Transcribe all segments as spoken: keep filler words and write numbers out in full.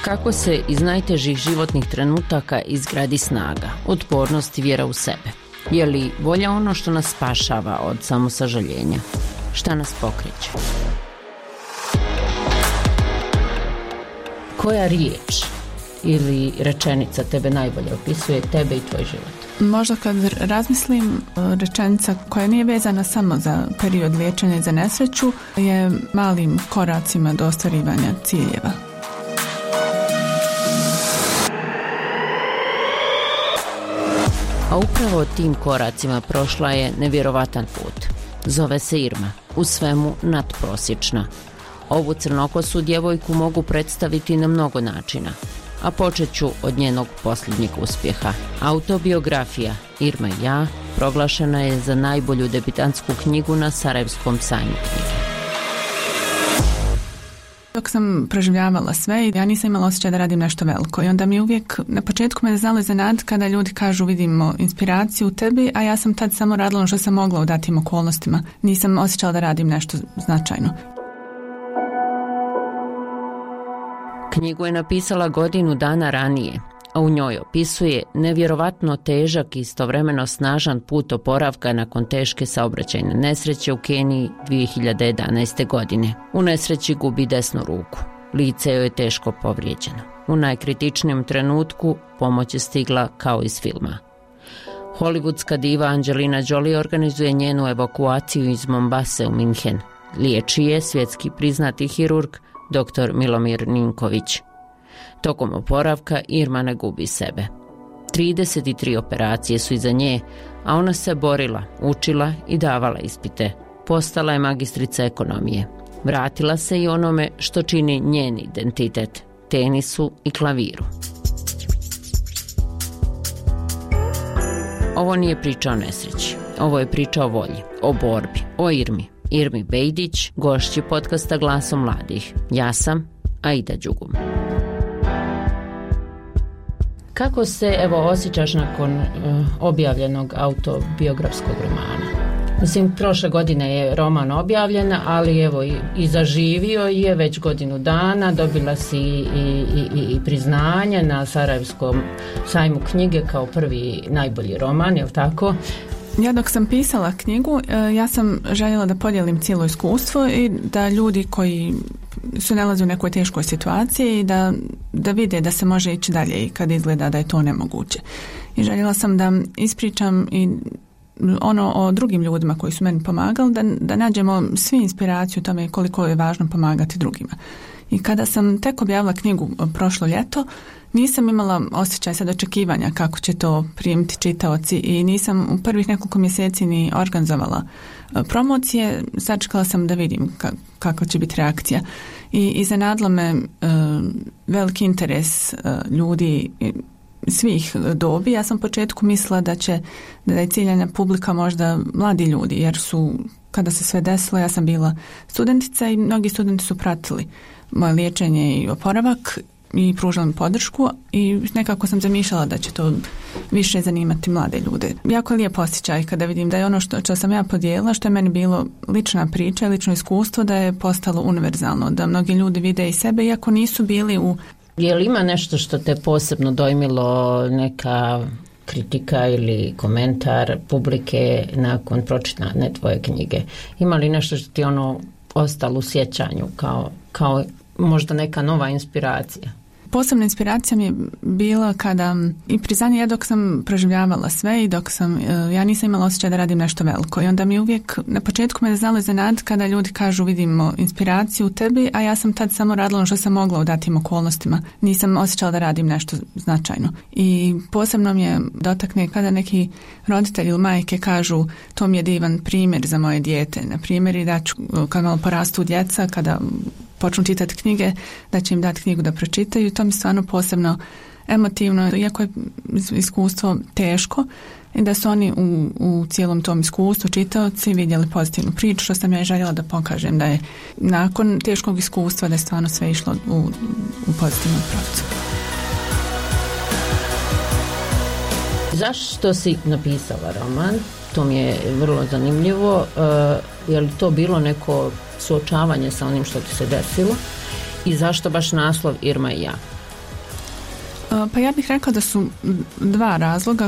Kako se iz najtežih životnih trenutaka izgradi snaga, otpornost i vjera u sebe? Je li volja ono što nas spašava od samosažaljenja? Šta nas pokreće? Koja riječ ili rečenica tebe najbolje opisuje tebe i tvoj život? Možda kad razmislim, rečenica koja nije vezana samo za period liječenja i za nesreću je malim koracima do ostvarivanja ciljeva. A upravo tim koracima prošla je nevjerovatan put. Zove se Irma, u svemu nadprosječna. Ovu crnokosu djevojku mogu predstaviti na mnogo načina, a počet ću od njenog posljednjeg uspjeha. Autobiografija Irma i ja proglašena je za najbolju debitantsku knjigu na Sarajevskom sajmu knjige. Dok sam proživljavala sve, ja nisam imala osjećaj da radim nešto veliko i onda mi uvijek, na početku me znalo iznenaditi kada ljudi kažu vidimo inspiraciju u tebi, a ja sam tad samo radila ono što sam mogla u datim okolnostima. Nisam osjećala da radim nešto značajno. Knjigu je napisala godinu dana ranije, a u njoj opisuje nevjerovatno težak i istovremeno snažan put oporavka nakon teške saobraćajne nesreće u Keniji dvije hiljade jedanaeste. godine. U nesreći gubi desnu ruku. Lice joj je teško povrijeđeno. U najkritičnijem trenutku pomoć je stigla kao iz filma. Hollywoodska diva Angelina Jolie organizuje njenu evakuaciju iz Mombase u Minhen. Liječi je svjetski priznati hirurg doktor Milomir Ninković. Tokom oporavka Irma ne gubi sebe. trideset tri operacije su iza nje, a ona se borila, učila i davala ispite. Postala je magistrica ekonomije. Vratila se i onome što čini njen identitet, tenisu i klaviru. Ovo nije priča o nesreći. Ovo je priča o volji, o borbi, o Irmi. Irmi Bejdić, gošći podcasta Glasom mladih. Ja sam Aida Đugum. Kako se evo osjećaš nakon uh, objavljenog autobiografskog romana? Mislim, prošle godine je roman objavljen, ali evo i, i zaživio je već godinu dana, dobila si i, i, i priznanje na Sarajevskom sajmu knjige kao prvi najbolji roman, je li tako? Ja dok sam pisala knjigu, ja sam željela da podijelim cijelo iskustvo i da ljudi koji su nalaze u nekoj teškoj situaciji i da, da vide da se može ići dalje i kad izgleda da je to nemoguće. I željela sam da ispričam i ono o drugim ljudima koji su meni pomagali, da, da nađemo svi inspiraciju o tome koliko je važno pomagati drugima. I kada sam tek objavila knjigu prošlo ljeto, nisam imala osjećaj sad očekivanja kako će to primiti čitaoci i nisam u prvih nekoliko mjeseci ni organizovala promocije. Sačekala sam da vidim kako će biti reakcija. I iznenadilo me uh, veliki interes uh, ljudi svih dobi. Ja sam u početku mislila da će da je ciljana publika možda mladi ljudi, jer su, kada se sve desilo, ja sam bila studentica i mnogi studenti su pratili moje liječenje i oporavak i pružala mi podršku i nekako sam zamišljala da će to više zanimati mlade ljude. Jako je lijep osjećaj kada vidim da je ono što, što sam ja podijelila, što je meni bilo lična priča, lično iskustvo, da je postalo univerzalno, da mnogi ljudi vide i sebe iako nisu bili u... Je li ima nešto što te posebno dojmilo, neka kritika ili komentar publike nakon pročitane tvoje knjige? Ima li nešto što ti ono ostalo u sjećanju kao, kao možda neka nova inspiracija? Posebna inspiracija mi je bila kada i priznanje, ja dok sam proživljavala sve i dok sam, ja nisam imala osjećaj da radim nešto veliko i onda mi uvijek, na početku me znalo iznenaditi kada ljudi kažu vidimo inspiraciju u tebi, a ja sam tad samo radila ono što sam mogla u datim okolnostima. Nisam osjećala da radim nešto značajno. I posebno mi je dotakne kada neki roditelji ili majke kažu to mi je divan primjer za moje dijete. Na primjer i da ću, kad malo porastu djeca, kada počnu čitati knjige, da će im dati knjigu da pročitaju. To mi stvarno posebno emotivno, iako je iskustvo teško, i da su oni u, u cijelom tom iskustvu čitaoci vidjeli pozitivnu priču, što sam ja i željela da pokažem da je nakon teškog iskustva da je stvarno sve išlo u, u pozitivnom pravcu. Zašto si napisala roman? To mi je vrlo zanimljivo. Uh, je li to bilo neko suočavanje sa onim što ti se desilo? I zašto baš naslov Irma i ja? Pa ja bih rekla da su dva razloga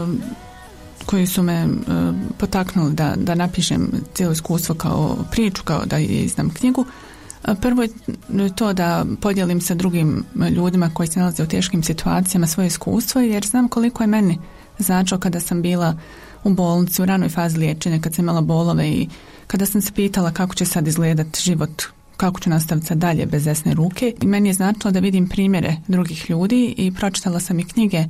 koji su me potaknuli da, da napišem cijelo iskustvo kao priču, kao da izdam knjigu. Prvo je to da podijelim sa drugim ljudima koji se nalaze u teškim situacijama svoje iskustvo, jer znam koliko je meni značilo kada sam bila u bolnici u ranoj fazi liječenja, kad sam imala bolove i kada sam se pitala kako će sad izgledati život, kako ću nastaviti sad dalje bez desne ruke. I meni je značilo da vidim primjere drugih ljudi i pročitala sam i knjige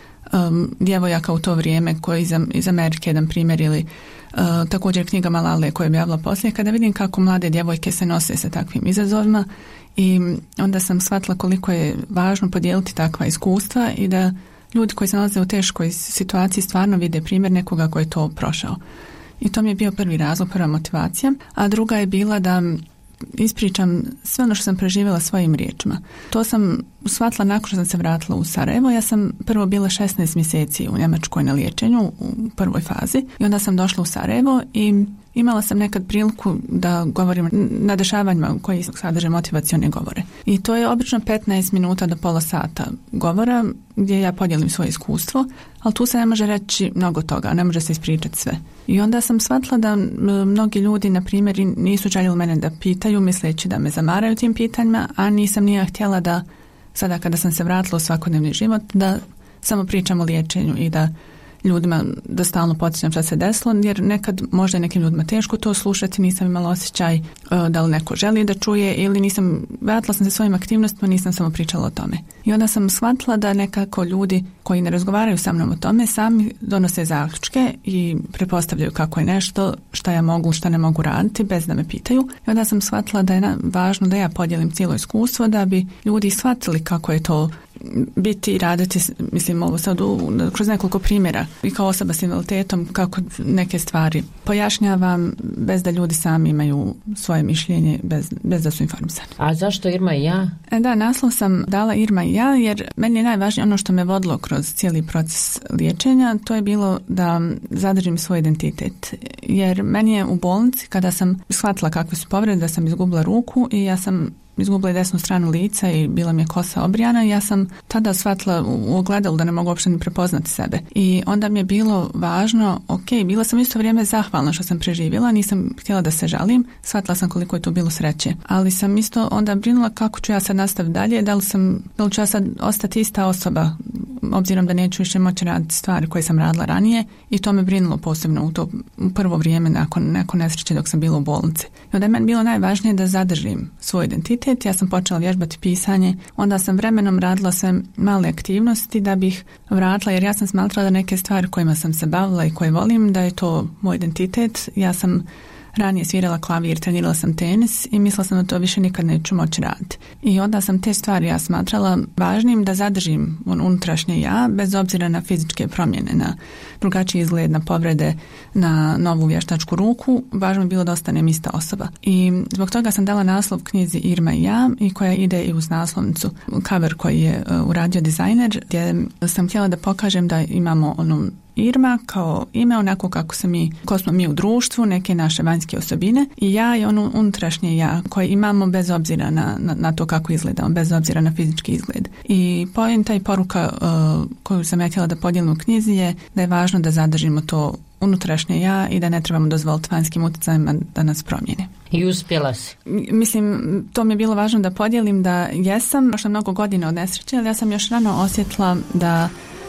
um, djevojaka u to vrijeme koji iz, iz Amerike, jedan primjer, ili uh, također knjiga Malale koja je objavila poslije, kada vidim kako mlade djevojke se nose sa takvim izazovima, i onda sam shvatila koliko je važno podijeliti takva iskustva i da ljudi koji se nalaze u teškoj situaciji stvarno vide primjer nekoga koji je to prošao. I to mi je bio prvi razlog, prva motivacija. A druga je bila da ispričam sve ono što sam preživjela svojim riječima. To sam shvatila nakon što sam se vratila u Sarajevo. Ja sam prvo bila šesnaest mjeseci u Njemačkoj na liječenju u prvoj fazi i onda sam došla u Sarajevo i imala sam nekad priliku da govorim na dešavanjima koji sadrže motivacione govore. I to je obično petnaest minuta do pola sata govora gdje ja podijelim svoje iskustvo, ali tu se ne može reći mnogo toga, ne može se ispričati sve. I onda sam shvatila da mnogi ljudi, na primjer, nisu željeli mene da pitaju, misleći da me zamaraju tim pitanjima, a nisam nije htjela da sada kada sam se vratila u svakodnevni život, da samo pričam o liječenju i da ljudima da stalno podsjećam šta se desilo, jer nekad možda je nekim ljudima teško to slušati, nisam imala osjećaj uh, da li neko želi da čuje ili nisam, vratila sam se svojim aktivnostima, nisam samo pričala o tome. I onda sam shvatila da nekako ljudi koji ne razgovaraju sa mnom o tome sami donose zaključke i pretpostavljaju kako je nešto, šta ja mogu, šta ne mogu raditi bez da me pitaju. I onda sam shvatila da je na, važno da ja podijelim cijelo iskustvo da bi ljudi shvatili kako je to biti i raditi, mislim ovo sad u, kroz nekoliko primjera i kao osoba s invaliditetom, kako neke stvari pojašnjavam bez da ljudi sami imaju svoje mišljenje, bez, bez da su informisani. A zašto Irma i ja? E da, naslov sam dala Irma i ja jer meni je najvažnije ono što me vodilo kroz cijeli proces liječenja, to je bilo da zadržim svoj identitet. Jer meni je u bolnici, kada sam shvatila kakve su povrede, da sam izgubila ruku i ja sam izgubila desnu stranu lica i bila mi je kosa obrijana, ja sam tada shvatila u ogledalu da ne mogu uopšte ni prepoznati sebe. I onda mi je bilo važno, ok, bila sam isto vrijeme zahvalna što sam preživjela, nisam htjela da se žalim, shvatila sam koliko je to bilo sreće. Ali sam isto onda brinula kako ću ja sad nastaviti dalje, da li, sam, da li ću ja sad ostati ista osoba, obzirom da neću više moći raditi stvari koje sam radila ranije, i to me brinulo posebno u to u prvo vrijeme nakon, nakon nesreće dok sam bila u bolnici. I onda je meni bilo najvažnije da zadržim svoj identitet. Ja sam počela vježbati pisanje, onda sam vremenom radila sve male aktivnosti da bih vratila, jer ja sam smatrala da neke stvari kojima sam se bavila i koje volim, da je to moj identitet. Ja sam ranije svirala klavir, trenirala sam tenis i mislila sam da to više nikad neću moći raditi. I onda sam te stvari ja smatrala važnim da zadržim unutrašnje ja, bez obzira na fizičke promjene, na drugačiji izgled, na povrede, na novu vještačku ruku. Važno je bilo da ostanem ista osoba. I zbog toga sam dala naslov knjizi Irma i ja, i koja ide i uz naslovnicu cover koji je uh, uradio dizajner, gdje sam htjela da pokažem da imamo onu Irma kao ime, onako kako se mi, ko smo mi u društvu, neke naše vanjske osobine, i ja je ono unutrašnje ja koje imamo bez obzira na, na, na to kako izgledamo, bez obzira na fizički izgled. I poenta i poruka uh, koju sam ja htjela da podijelim u knjizi je da je važno da zadržimo to unutrašnje ja i da ne trebamo dozvoliti vanjskim utjecajima da nas promijene. I uspjela si. Mislim, to mi je bilo važno da podijelim da jesam, prošlo mnogo godina od nesreće, ali ja sam još rano osjetila da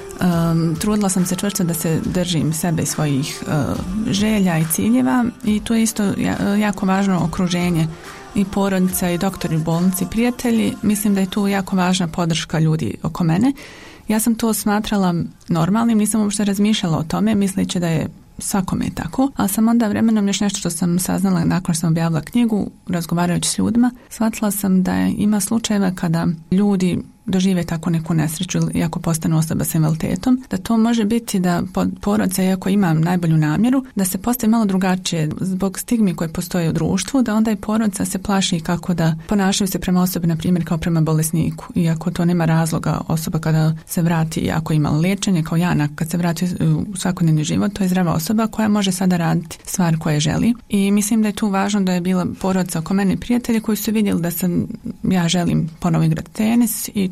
Um, trudila sam se čvrsto da se držim sebe i svojih uh, želja i ciljeva, i to je isto jako važno okruženje i porodica i doktori u bolnici, prijatelji. Mislim da je tu jako važna podrška ljudi oko mene. Ja sam to smatrala normalnim, nisam uopšte razmišljala o tome, misleći da je svakome je tako, ali sam onda vremenom još nešto što sam saznala nakon što sam objavila knjigu, razgovarajući s ljudima, shvatila sam da ima slučajeva kada ljudi dožive tako neku nesreću ili ako postanu osoba s invaliditetom, da to može biti da porodica, iako ima najbolju namjeru, da se postavi malo drugačije zbog stigmi koje postoje u društvu, da onda i porodica se plaši kako da ponašaju se prema osobi, na primjer kao prema bolesniku, iako to nema razloga. Osoba kada se vrati, ako ima liječenje kao ja, kad se vrati u svakodnevni život, to je zdrava osoba koja može sada raditi stvari koje želi. I mislim da je tu važno da je bila porodica oko mene, prijatelji koji su vidjeli da sam, ja želim ponovo igrati tenis, i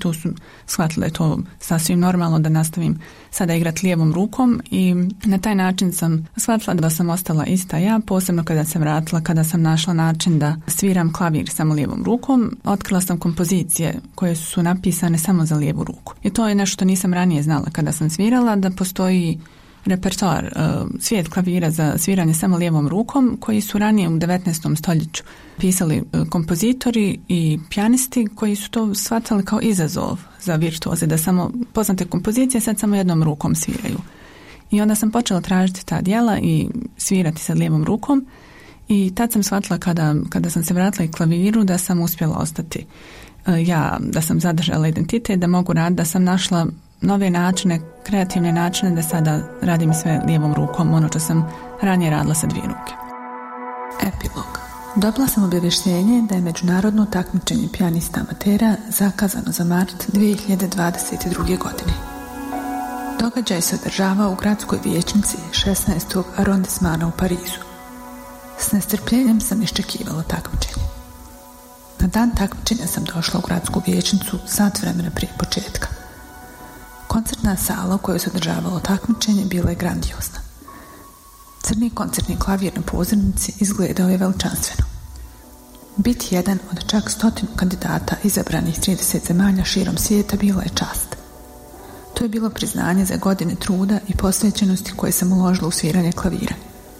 tu su shvatila da je to sasvim normalno da nastavim sada igrati lijevom rukom i na taj način sam shvatila da sam ostala ista ja, posebno kada se vratila, kada sam našla način da sviram klavir samo lijevom rukom. Otkrila sam kompozicije koje su napisane samo za lijevu ruku. I to je nešto što nisam ranije znala kada sam svirala, da postoji repertoar, svijet klavira za sviranje samo lijevom rukom koji su ranije u devetnaestom stoljeću pisali kompozitori i pijanisti koji su to shvatali kao izazov za virtuoze, da samo poznate kompozicije sad samo jednom rukom sviraju. I onda sam počela tražiti ta djela i svirati sa lijevom rukom i tad sam shvatila kada, kada sam se vratila i klaviru da sam uspjela ostati ja, da sam zadržala identitet, da mogu raditi, da sam našla nove načine, kreativne načine da sada radim sve lijevom rukom, ono što sam ranije radila sa dvije ruke. Epilog. Dobila sam obavještenje da je međunarodno takmičenje pijanista amatera zakazano za mart dvije hiljade dvadeset druge. godine. Događaj se održavao u gradskoj vijećnici šesnaestog arondismana u Parizu. S nestrpljenjem sam iščekivala takmičenje. Na dan takmičenja sam došla u gradsku vijećnicu sat vremena prije početka. Koncertna sala u kojoj se održavalo takmičenje bila je grandiozna. Crni koncertni klavir na pozornici izgledao je veličanstveno. Biti jedan od čak stotinu kandidata izabranih trideset zemalja širom svijeta bila je čast. To je bilo priznanje za godine truda i posvećenosti koje sam uložila u sviranje klavira.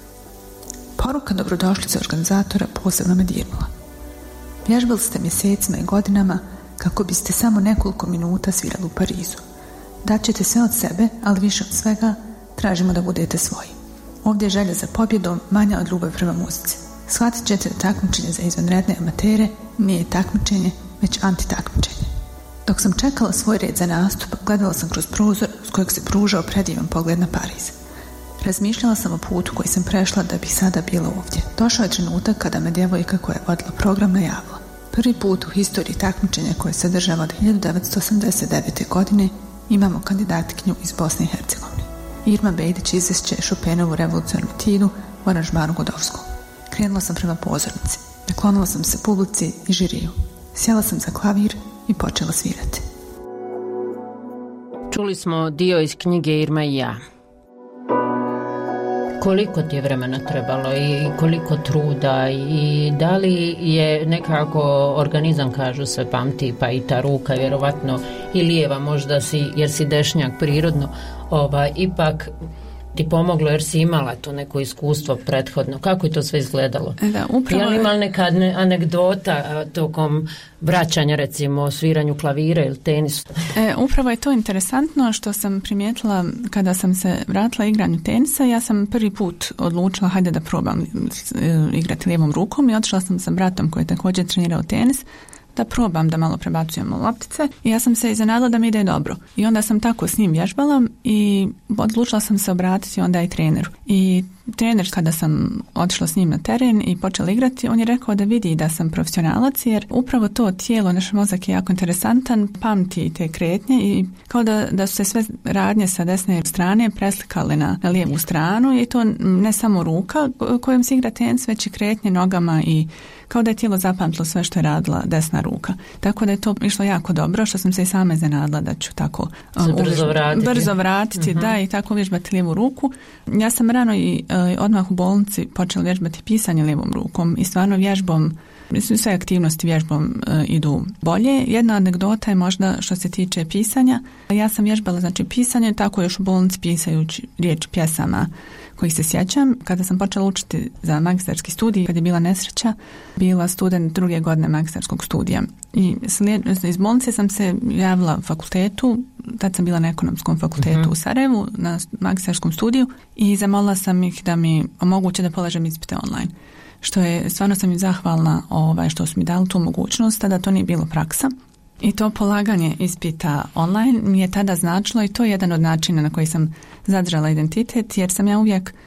Poruka dobrodošlice organizatora posebno me dirnula. Vježbali ste mjesecima i godinama kako biste samo nekoliko minuta svirali u Parizu. Daćete sve od sebe, ali više od svega tražimo da budete svoji. Ovdje je želja za pobjedom manja od ljubavi prema muzici. Shvatit ćete da takmičenje za izvanredne amatere nije takmičenje, već antitakmičenje. Dok sam čekala svoj red za nastup, gledala sam kroz prozor s kojeg se pružao predivan pogled na Pariz. Razmišljala sam o putu koji sam prešla da bih sada bila ovdje. Došao je trenutak kada me djevojka koja je vodila program najavila. Prvi put u historiji takmičenja koje se održava od hiljadu devetsto osamdeset devete. godine imamo kandidatkinju iz Bosne i Hercegovine. Irma Bejdić izvešće Chopinovu revolucionarnu etudu u aranžmanu Godovskog. Krenula sam prema pozornici. Naklonila sam se publici i žiriju. Sjela sam za klavir i počela svirati. Čuli smo dio iz knjige Irma i ja. Koliko ti je vremena trebalo i koliko truda i da li je nekako organizam, kažu se, pamti, pa i ta ruka vjerovatno i lijeva možda si, jer si dešnjak prirodno, ovaj, ipak ti pomoglo jer si imala to neko iskustvo prethodno. Kako je to sve izgledalo? Da, upravo... Je li imala neka anegdota tokom vraćanja, recimo, o sviranju klavira ili tenisu? E, upravo je to interesantno što sam primijetila kada sam se vratila igranju tenisa. Ja sam prvi put odlučila hajde da probam igrati lijevom rukom i otišla sam sa bratom koji je također trenirao tenis da probam da malo prebacujemo loptice i ja sam se iznenadila da mi ide dobro. I onda sam tako s njim vježbala i odlučila sam se obratiti onda i treneru. I trener, kada sam otišla s njim na teren i počela igrati, on je rekao da vidi da sam profesionalac jer upravo to tijelo, naš mozak je jako interesantan, pamti te kretnje i kao da, da su se sve radnje sa desne strane preslikale na, na lijevu stranu i to ne samo ruka kojom se igra tenis, već i kretnje nogama i kao da je tijelo zapamtilo sve što je radila desna ruka. Tako da je to išlo jako dobro, što sam se i sama iznenadila da ću tako um, brzo vratiti, brzo vratiti uh-huh. da, i tako vježbati lijevu ruku. Ja sam rano i uh, odmah u bolnici počela vježbati pisanje lijevom rukom i stvarno vježbom, mislim, sve aktivnosti vježbom uh, idu bolje. Jedna anegdota je možda što se tiče pisanja. Ja sam vježbala znači pisanje, tako još u bolnici pisajući riječ pjesama kojih se sjećam. Kada sam počela učiti za magistarski studij, kad je bila nesreća, bila student druge godine magistarskog studija. I iz bolnice sam se javila fakultetu, tad sam bila na ekonomskom fakultetu uh-huh. u Sarajevu, na magistarskom studiju i zamolila sam ih da mi omoguće da polažem ispite online. Što je, stvarno sam im zahvalna ovaj, što su mi dali tu mogućnost, tada to nije bilo praksa. I to polaganje ispita online mi je tada značilo i to je jedan od načina na koji sam zadržala identitet, jer sam ja uvijek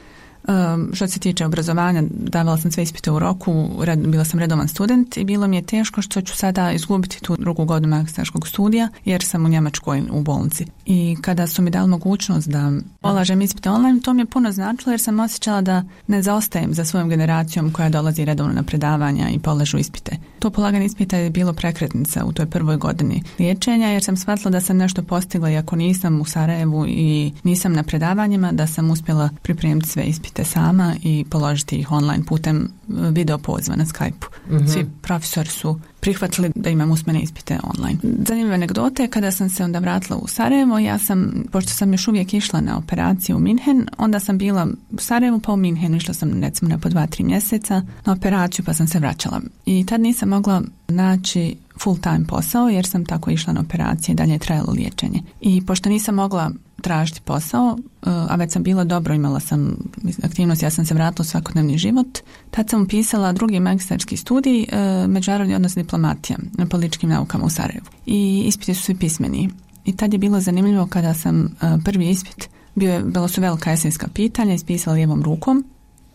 Što se tiče obrazovanja, davala sam sve ispite u roku, red, bila sam redovan student i bilo mi je teško što ću sada izgubiti tu drugu godinu magistarskog studija jer sam u Njemačkoj u bolnici. I kada su mi dali mogućnost da polažem ispite online, to mi je puno značilo jer sam osjećala da ne zaostajem za svojom generacijom koja dolazi redovno na predavanja i polažu ispite. To polaganje ispita je bilo prekretnica u toj prvoj godini liječenja jer sam shvatila da sam nešto postigla i ako nisam u Sarajevu i nisam na predavanjima, da sam uspjela pripremiti sve ispite sama i položiti ih online putem video poziva na Skype-u. Mm-hmm. Svi profesori su prihvatili da imam usmene ispite online. Zanimljive anegdote, kada sam se onda vratila u Sarajevo, ja sam, pošto sam još uvijek išla na operaciju u Minhen, onda sam bila u Sarajevu pa u Minhenu, išla sam recimo na po dva, tri mjeseca na operaciju pa sam se vraćala. I tad nisam mogla naći full time posao jer sam tako išla na operacije i dalje je trajalo liječenje. I pošto nisam mogla tražiti posao, a već sam bila dobro, imala sam aktivnost, ja sam se vratila u svakodnevni život. Tad sam upisala drugi magistarski studij, međunarodni odnos diplomatija na političkim naukama u Sarajevu. I ispiti su svi pismeni. I tad je bilo zanimljivo kada sam prvi ispit, bio je, bilo su velika esejska pitanja, ispisala lijevom rukom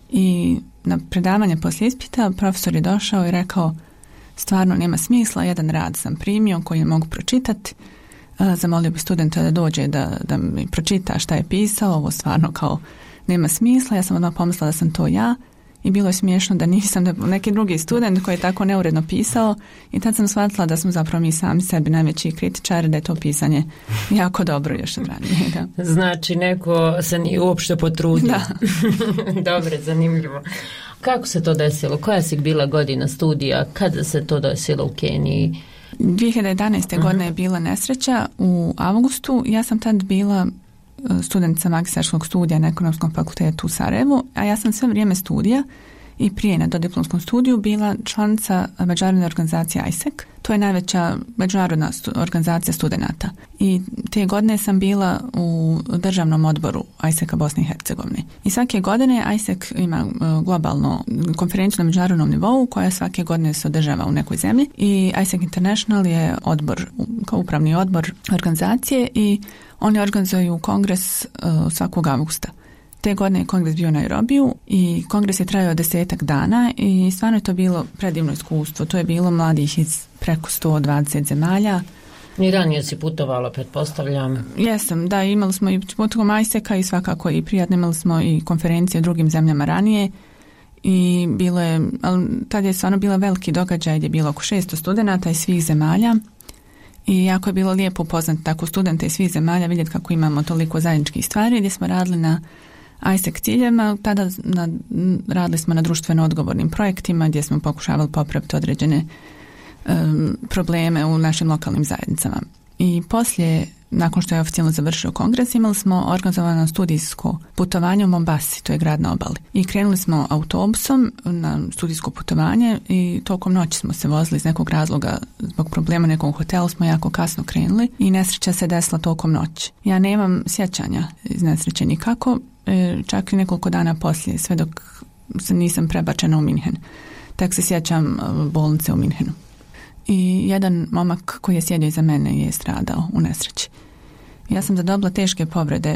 i na predavanje poslije ispita profesor je došao i rekao stvarno nema smisla, jedan rad sam primio koji ne mogu pročitati. Zamolio bi studenta da dođe da, da mi pročita šta je pisao, ovo stvarno kao nema smisla, ja sam odmah pomislila da sam to ja i bilo je smiješno da nisam, da neki drugi student koji je tako neuredno pisao i tad sam shvatila da smo zapravo mi sami sebi najveći kritičari, da je to pisanje jako dobro još od ranije. Da. Znači neko se nije uopšte potrudio. Da. Dobro, zanimljivo. Kako se to desilo? Koja si bila godina studija? Kada se to desilo u Keniji? dvije hiljade jedanaeste. Uh-huh. godine je bila nesreća u avgustu. Ja sam tad bila studentica magistarskog studija na Ekonomskom fakultetu u Sarajevu, a ja sam sve vrijeme studija i prije na dodiplomskom studiju bila članica međunarodne organizacije I S E C. To je najveća međunarodna stu, organizacija studenata. I te godine sam bila u državnom odboru I S E C-a Bosne i Hercegovine. I svake godine I S E C ima globalno konferenciju na međunarodnom nivou koja svake godine se održava u nekoj zemlji i I S E C International je odbor, kao upravni odbor organizacije i oni organizuju kongres uh, svakog avgusta. Te godine je kongres bio u Nairobiju i kongres je trajao desetak dana i stvarno je to bilo predivno iskustvo. To je bilo mladih iz preko sto dvadeset zemalja. I ranije si putovala, pretpostavljam. Jesam, da, imali smo i putovom I S E C-a i svakako i prijatno, imali smo i konferencije u drugim zemljama ranije i bilo je, ali tad je stvarno bila veliki događaj gdje je bilo oko šesto studenata iz svih zemalja. I jako je bilo lijepo upoznati tako studente iz svih zemalja, vidjeti kako imamo toliko zajedničkih stvari, gdje smo radili na I S E C ciljevima, tada na, radili smo na društveno odgovornim projektima gdje smo pokušavali popraviti određene um, probleme u našim lokalnim zajednicama. I poslije, nakon što je oficijalno završio kongres, imali smo organizovano studijsko putovanje u Mombasi, to je grad na obali. I krenuli smo autobusom na studijsko putovanje i tokom noći smo se vozili iz nekog razloga, zbog problema nekog hotelu smo jako kasno krenuli i nesreća se desila tokom noći. Ja nemam sjećanja iz nesreće nikako, čak i nekoliko dana poslije, sve dok se nisam prebačena u Minhen. Tek se sjećam bolnice u Minhenu. I jedan momak koji je sjedio iza mene je stradao u nesreći. Ja sam zadobila teške povrede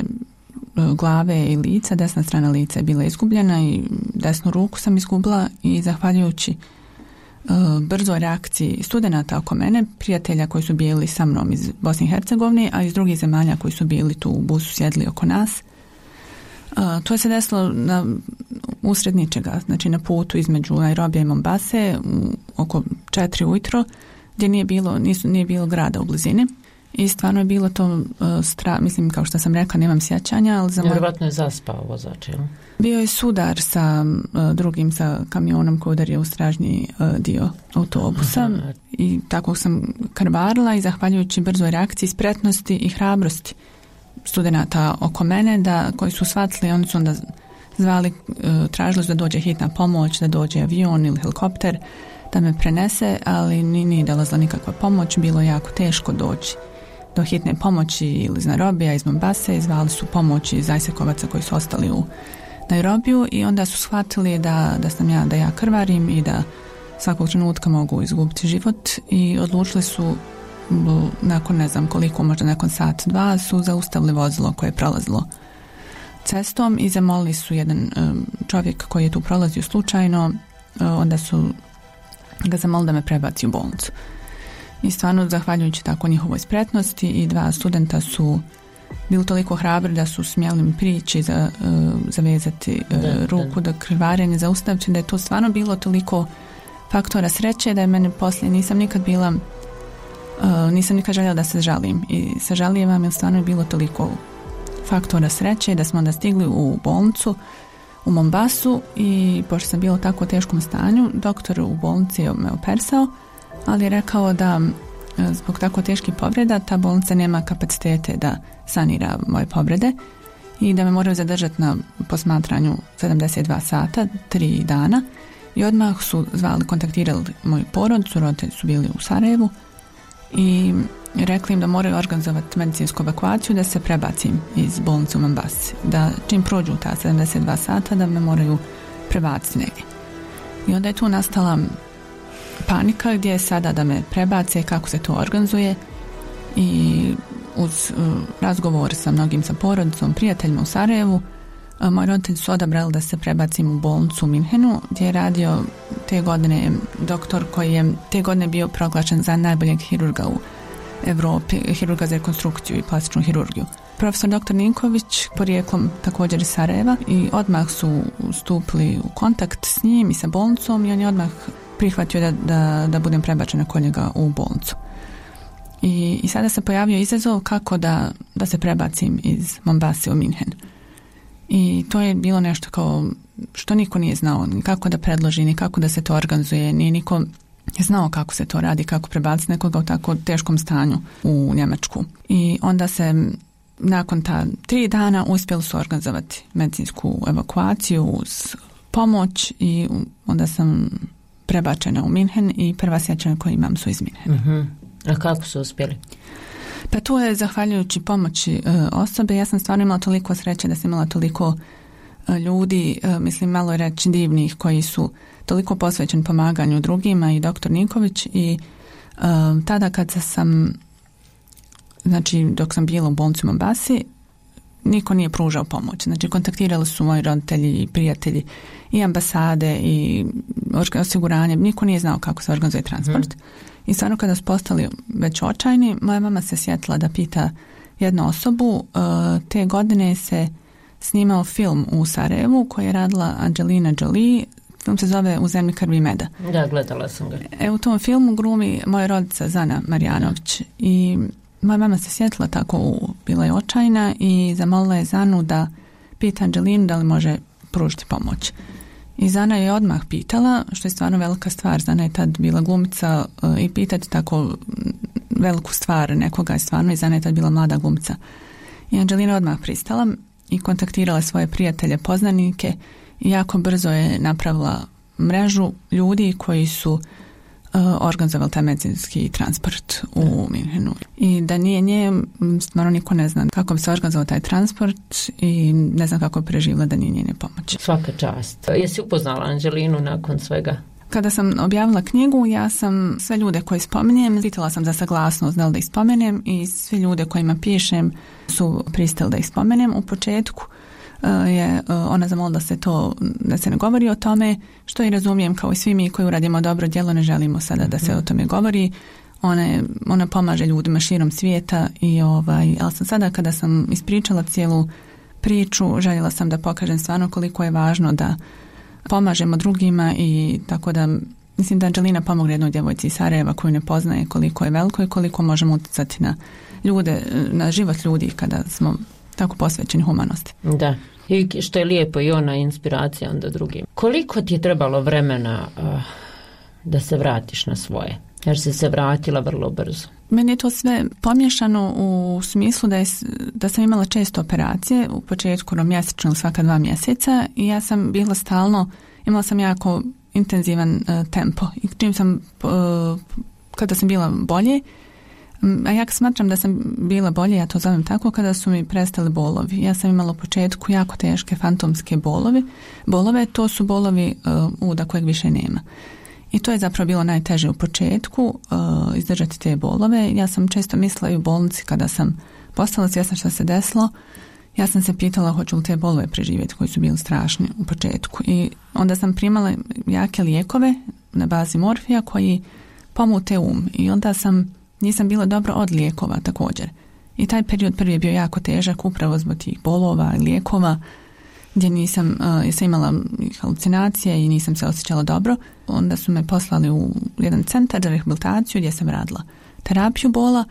glave i lica, desna strana lica je bila izgubljena i desnu ruku sam izgubila i zahvaljujući uh, brzoj reakciji studenata oko mene, prijatelja koji su bili sa mnom iz Bosne i Hercegovine, a iz drugih zemalja koji su bili tu u busu sjedli oko nas. Uh, to je se desilo na usred ničega, znači na putu između Nairobija i Mombase u, oko četiri ujutro, gdje nije bilo, nisu, nije bilo grada u blizini i stvarno je bilo to uh, stra, mislim kao što sam rekla, nemam sjećanja, ali za moj... Vjerovatno je zaspao vozač, jel? Bio je sudar sa uh, drugim, sa kamionom koji udario u stražnji uh, dio autobusa. Aha. I tako sam krvarila i zahvaljujući brzoj reakciji, spretnosti i hrabrosti studenata oko mene, da, koji su shvatili, oni su onda zvali, tražili da dođe hitna pomoć, da dođe avion ili helikopter da me prenese, ali nije dolazila nikakva pomoć, bilo je jako teško doći do hitne pomoći ili iz Nairobija, iz Mombase, zvali su pomoć iz I S E C-ovaca koji su ostali u Nairobiju i onda su shvatili da, da sam ja, da ja krvarim i da svakog trenutka mogu izgubiti život i odlučili su nakon ne znam koliko, možda nakon sat, dva, su zaustavili vozilo koje je prolazilo cestom i zamolili su jedan čovjek koji je tu prolazio slučajno, onda su ga zamolili da me prebaci u bolnicu. I stvarno, zahvaljujući tako njihovoj spretnosti, i dva studenta su bili toliko hrabri da su smjeli mi prići za, zavezati da, ruku, da krvarenje zaustaviti, da je to stvarno bilo toliko faktora sreće da je mene poslije nisam nikad bila uh, nisam nikad željela da se žalim i sažalijevam jer stvarno je bilo toliko faktora sreće da smo onda stigli u bolnicu u Mombasu i pošto sam bila u tako teškom stanju, doktor u bolnici je me operisao, ali je rekao da zbog tako teških povreda ta bolnica nema kapacitete da sanira moje povrede i da me moraju zadržati na posmatranju sedamdeset dva sata, tri dana. I odmah su zvali, kontaktirali moju porodicu, roditelji su bili u Sarajevu i rekli im da moraju organizovati medicinsku evakuaciju da se prebacim iz bolnice u Mombasi, da čim prođu ta sedamdeset dva sata da me moraju prebaciti negdje. I onda je tu nastala panika gdje je sada da me prebace, kako se to organizuje, i uz uh, razgovor sa mnogim, sa porodicom, prijateljima u Sarajevu, uh, moji roditelji su odabrali da se prebacim u bolnicu u Minhenu gdje je radio te godine doktor koji je te godine bio proglašen za najboljeg hirurga u Europi, hirurga za rekonstrukciju i plastičnu hirurgiju. Profesor doktor Ninković, porijeklom također iz Sarajeva, i odmah su stupili u kontakt s njim i sa bolnicom i on je odmah prihvatio da, da, da budem prebačena kod njega u bolnicu. I, i sada se pojavio izazov kako da, da se prebacim iz Mombase u Minhen. I to je bilo nešto kao što niko nije znao, ni kako da predloži, ni kako da se to organizuje, ni niko znao kako se to radi, kako prebaciti nekoga u tako teškom stanju u Njemačku. I onda se nakon ta tri dana uspjeli su organizovati medicinsku evakuaciju uz pomoć i onda sam prebačena u Minhen i prva sjećanja koje imam su iz Minhena. Uh-huh. A kako su uspjeli? Pa tu je zahvaljujući pomoći e, osobe. Ja sam stvarno imala toliko sreće da sam imala toliko e, ljudi, e, mislim malo je reći divnih, koji su toliko posvećeni pomaganju drugima, i doktor Ninković, i e, tada kad sam, znači dok sam bila u bolnici u Mombasi, niko nije pružao pomoć. Znači kontaktirali su moji roditelji i prijatelji i ambasade i osiguranje. Niko nije znao kako se organizuje transport. Hmm. I stvarno kada su postali već očajni, moja mama se sjetila da pita jednu osobu. Te godine se snimao film u Sarajevu koji je radila Angelina Jolie. Film se zove U zemlji krvi i meda. Da, gledala sam ga. E, u tom filmu glumi moja rodica Zana Marjanović i moja mama se sjetila tako, bila je očajna i zamolila je Zanu da pita Angelinu da li može pružiti pomoć. I Zana je odmah pitala, što je stvarno velika stvar. Zana je tad bila glumica i pitati tako veliku stvar nekoga je stvarno, i Zana je tad bila mlada glumica. I Angelina odmah pristala i kontaktirala svoje prijatelje, poznanike i jako brzo je napravila mrežu ljudi koji su organizovali taj medicinski transport u Minhenu. I da nije nje, stvarno niko ne zna kako bi se organizovao taj transport i ne znam kako je preživjela da nije njene pomoći. Svaka čast. Jesi upoznala Angelinu nakon svega? Kada sam objavila knjigu, ja sam sve ljude koje spominjem, pitala sam za saglasnost da li da ih spomenem, i sve ljude kojima pišem su pristali da ih spomenem. U početku je ona zamolila da se to, da se ne govori o tome, što i razumijem, kao i svi mi koji uradimo dobro djelo, ne želimo sada da se o tome govori. Ona, ona pomaže ljudima širom svijeta, i ovaj, ali sam sada kada sam ispričala cijelu priču, željela sam da pokažem stvarno koliko je važno da pomažemo drugima, i tako da mislim da Angelina pomogne jednoj djevojci iz Sarajeva koju ne poznaje, koliko je veliko i koliko možemo utjecati na ljude, na život ljudi kada smo tako posvećeni humanosti. Da. I što je lijepo, i ona inspiracija onda drugim. Koliko ti je trebalo vremena uh, da se vratiš na svoje? Jer si se vratila vrlo brzo. Meni je to sve pomiješano u smislu da, je, da sam imala često operacije, u početku mjesečno, svaka dva mjeseca, i ja sam bila stalno, imala sam jako intenzivan uh, tempo. I čim sam, uh, kada sam bila bolje, a ja smatram da sam bila bolje, ja to zovem tako, kada su mi prestali bolovi. Ja sam imala u početku jako teške fantomske bolovi. Bolove, to su bolovi uh, uda kojeg više nema. I to je zapravo bilo najteže u početku, uh, izdržati te bolove. Ja sam često mislila i u bolnici kada sam postala svjesna što se desilo, ja sam se pitala hoću li te bolove preživjeti koji su bili strašni u početku. I onda sam primala jake lijekove na bazi morfija koji pomute um. I onda sam, nisam bila dobro od lijekova također. I taj period prvi je bio jako težak upravo zbog tih bolova i lijekova gdje nisam, uh, sam imala halucinacije i nisam se osjećala dobro. Onda su me poslali u jedan centar za rehabilitaciju gdje sam radila terapiju bola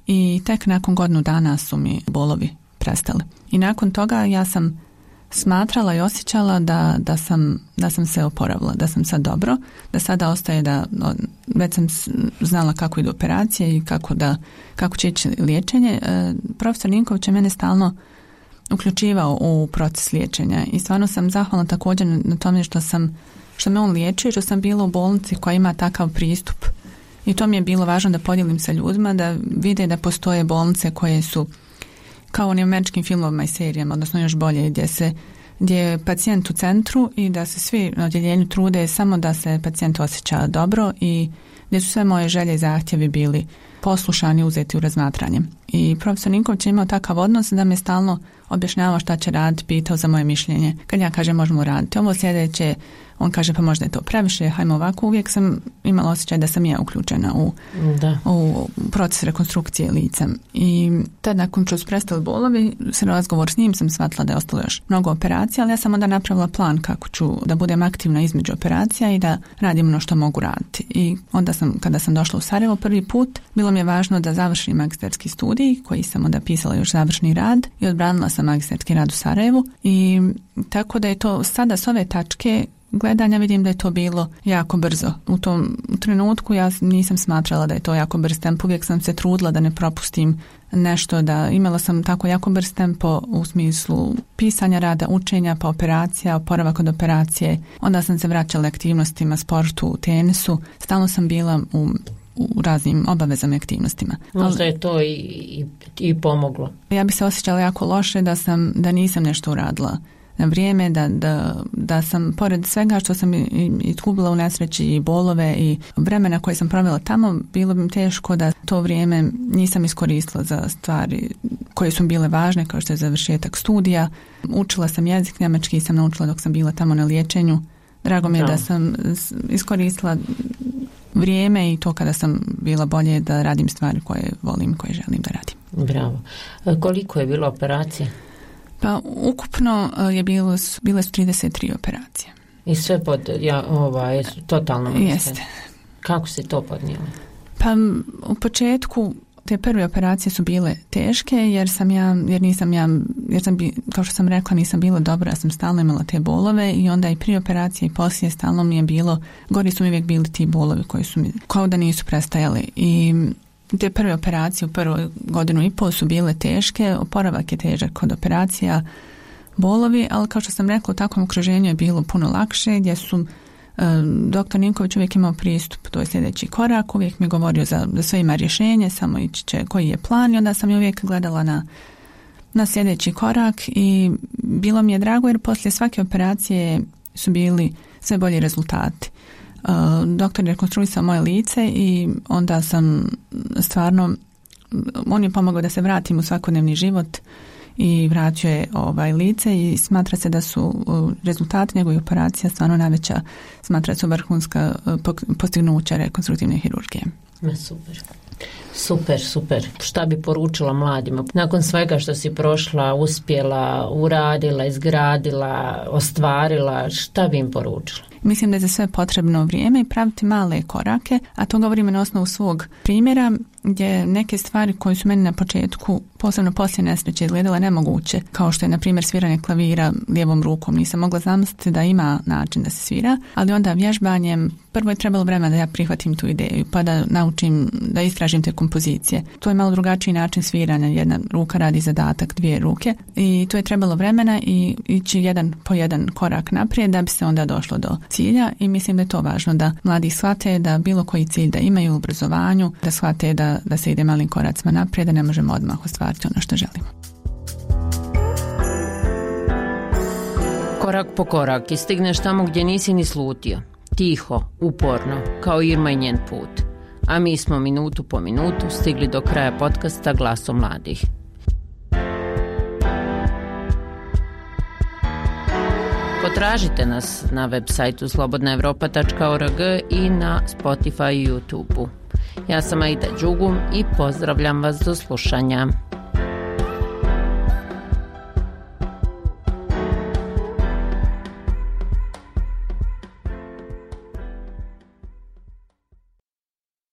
i tek nakon godinu dana su mi bolovi prestali. I nakon toga ja sam smatrala i osjećala da, da, sam, da sam se oporavila, da sam sad dobro, da sada ostaje da, već sam znala kako idu operacije i kako, da, kako će ići liječenje. E, profesor Ninković je mene stalno uključivao u proces liječenja i stvarno sam zahvalna također na tome što sam, što me on liječio, što sam bila u bolnici koja ima takav pristup. I to mi je bilo važno da podijelim sa ljudima, da vide da postoje bolnice koje su kao u onim američkim filmovima i serijama, odnosno još bolje, gdje se gdje je pacijent u centru i da se svi na odjeljenju trude samo da se pacijent osjeća dobro i gdje su sve moje želje i zahtjevi bili poslušani, uzeti u razmatranje. I profesor Ninković je imao takav odnos da me stalno objašnjavao šta će raditi, pitao za moje mišljenje. Kad ja kažem možemo raditi ovo sljedeće, on kaže pa možda je to previše, hajmo ovako. Uvijek sam imala osjećaj da sam ja uključena u, da. u proces rekonstrukcije lica. I tad nakon što su prestali bolovi, s razgovor s njim sam shvatila da je ostalo još mnogo operacija, ali ja sam onda napravila plan kako ću da budem aktivna između operacija i da radim ono što mogu raditi. I onda sam, kada sam došla u Sarajevo prvi put, bilo mi je važno da završim magistarski studij, koji sam onda pisala još završni rad i odbranila sam magistarski rad u Sarajevu. I tako da je to sada s ove tačke gledanja vidim da je to bilo jako brzo. U tom trenutku ja nisam smatrala da je to jako brz tempo, uvijek sam se trudila da ne propustim nešto, da imala sam tako jako brz tempo u smislu pisanja rada, učenja, pa operacija, oporavak od operacije. Onda sam se vraćala aktivnostima, sportu, tenisu. Stalno sam bila u u raznim obavezama i aktivnostima. Možda je to i, i, i pomoglo. Ja bi se osjećala jako loše da sam, da nisam nešto uradila na vrijeme, da, da, da sam pored svega što sam izgubila u nesreći i bolove i vremena koje sam provela tamo, bilo bi mi teško da to vrijeme nisam iskoristila za stvari koje su bile važne, kao što je završetak studija. Učila sam jezik njemački i sam naučila dok sam bila tamo na liječenju. Drago mi je da, da sam iskoristila vrijeme i to kada sam bila bolje da radim stvari koje volim, koje želim da radim. Bravo. Koliko je bilo operacija? Pa ukupno je bilo, bile su trideset tri operacije. I sve pod ja, ovaj, totalno mjesto? Jeste. Kako si to podnijela? Pa u početku te prve operacije su bile teške jer sam ja, jer nisam ja, jer sam, kao što sam rekla, nisam bila dobra, ja sam stalno imala te bolove i onda i prije operacije i poslije stalno mi je bilo, gori su mi uvijek bili ti bolovi koji su mi, kao da nisu prestajali. I te prve operacije u prvu godinu i pol su bile teške, oporavak je težak kod operacija, bolovi, ali kao što sam rekla, u takvom okruženju je bilo puno lakše, gdje su doktor Ninković uvijek imao pristup, to je sljedeći korak, uvijek mi je govorio za, da sve ima rješenje, samo ići će koji je plan i onda sam je uvijek gledala na, na sljedeći korak i bilo mi je drago jer poslije svake operacije su bili sve bolji rezultati. Uh, doktor je rekonstruisao moje lice i onda sam stvarno, on je pomogao da se vratim u svakodnevni život i vratio je ovaj lice i smatra se da su uh, rezultati njegove operacija stvarno najveća, smatra se vrhunska uh, postignuća rekonstruktivne hirurgije. Ma super. Super, super. Šta bi poručila mladima? Nakon svega što si prošla, uspjela, uradila, izgradila, ostvarila, šta bi im poručila? Mislim da je za sve potrebno vrijeme i praviti male korake, a to govorimo na osnovu svog primjera, gdje neke stvari koje su meni na početku, posebno poslije nesreće, izgledale nemoguće, kao što je na primjer sviranje klavira lijevom rukom. Nisam mogla zamisliti da ima način da se svira, ali onda vježbanjem prvo je trebalo vremena da ja prihvatim tu ideju, pa da naučim, da istražim te kompozicije. To je malo drugačiji način sviranja, jedna ruka radi zadatak, dvije ruke i to je trebalo vremena i ići jedan po jedan korak naprijed da bi se onda došlo do cilja i mislim da je to važno da mladi shvate da bilo koji cilj da imaju u obrazovanju, da shvate da, da se ide malim koracima naprijed, da ne možemo odmah ostvariti ono što želimo. Korak po korak i stigneš tamo gdje nisi ni slutio. Tiho, uporno, kao Irma i njen put. A mi smo minutu po minutu stigli do kraja podcasta Glasom mladih. Potražite nas na web sajtu slobodna evropa tačka org i na Spotify i YouTube-u. Ja sam Aida Đugum i pozdravljam vas do slušanja.